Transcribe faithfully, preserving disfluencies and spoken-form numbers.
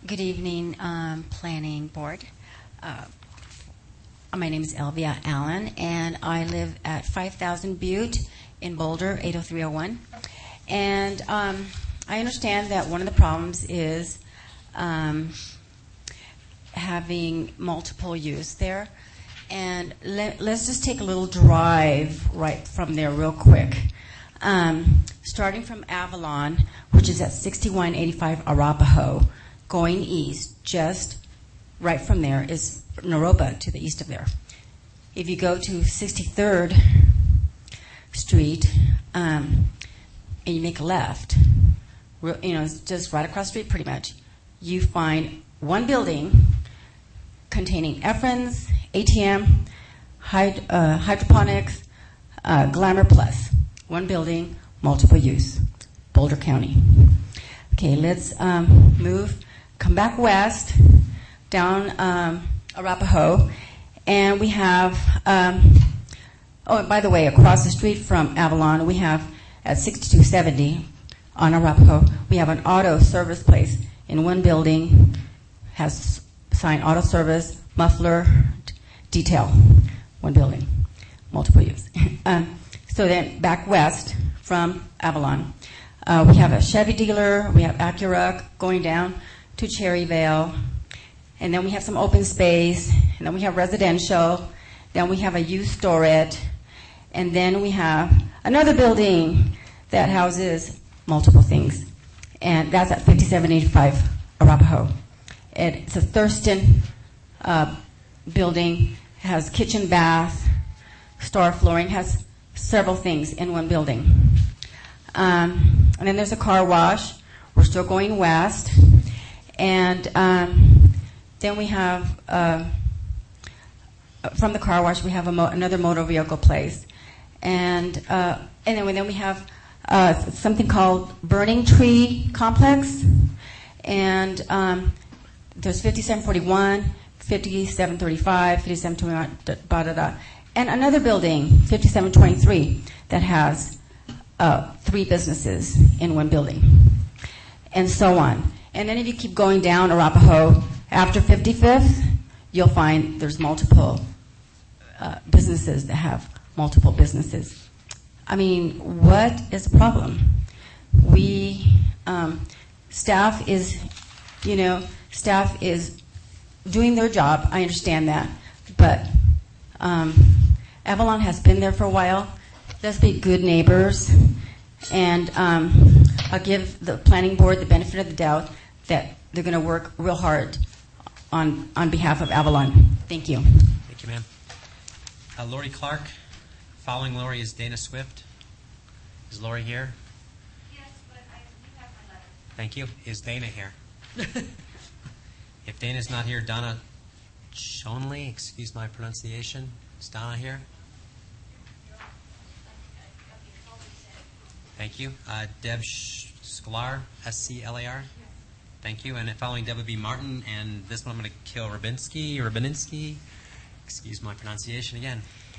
Good evening, um, Planning Board. Uh, my name is Elvia Allen, and I live at five thousand Butte in Boulder, eight oh three oh one. And um, I understand that one of the problems is um, having multiple use there. And let, let's just take a little drive right from there real quick. Um, starting from Avalon, which is at sixty-one eighty-five Arapahoe, going east, just right from there is Naropa to the east of there. If you go to sixty-third Street um, and you make a left, you know, just right across the street pretty much, you find one building containing Efrons, A T M, hyd- uh, hydroponics, uh, Glamour Plus. One building, multiple use, Boulder County. Okay, let's um, move, come back west, down um, Arapahoe, and we have, um, oh, and by the way, across the street from Avalon, we have at sixty-two seventy on Arapahoe, we have an auto service place in one building, has sign auto service, muffler, d- detail, one building, multiple use. um, so then back west from Avalon, uh, we have a Chevy dealer, we have Acura going down to Cherryvale, and then we have some open space, and then we have residential, then we have a youth storage, and then we have another building that houses multiple things, and that's at fifty-seven eighty-five Arapahoe. It's a Thurston uh, building, has kitchen, bath, star flooring, has several things in one building. Um, and then there's a car wash. We're still going west. And um, then we have, uh, from the car wash, we have a mo- another motor vehicle place. And uh, and then, then we have uh, something called Burning Tree Complex. And um, there's fifty-seven forty-one, fifty-seven thirty-five, fifty-seven twenty-one, da, da, da, da. And another building, fifty-seven twenty-three, that has uh, three businesses in one building, and so on. And then if you keep going down Arapahoe, after fifty-fifth, you'll find there's multiple uh, businesses that have multiple businesses. I mean, what is the problem? We, um, staff is, you know, staff is doing their job. I understand that. But um, Avalon has been there for a while. Let's be good neighbors. And um, I'll give the planning board the benefit of the doubt that they're going to work real hard on on behalf of Avalon. Thank you. Thank you, ma'am. Uh, Lori Clark. Following Lori is Dana Swift. Is Lori here? Yes, but I do have my letter. Thank you. Is Dana here? If Dana's not here, Donna Shonley, excuse my pronunciation. Is Donna here? Thank you. Uh, Deb Sklar, S C L A R. Thank you. And following Deb would be Martin, and this one I'm going to kill Rabinsky, Rabininski. Excuse my pronunciation again.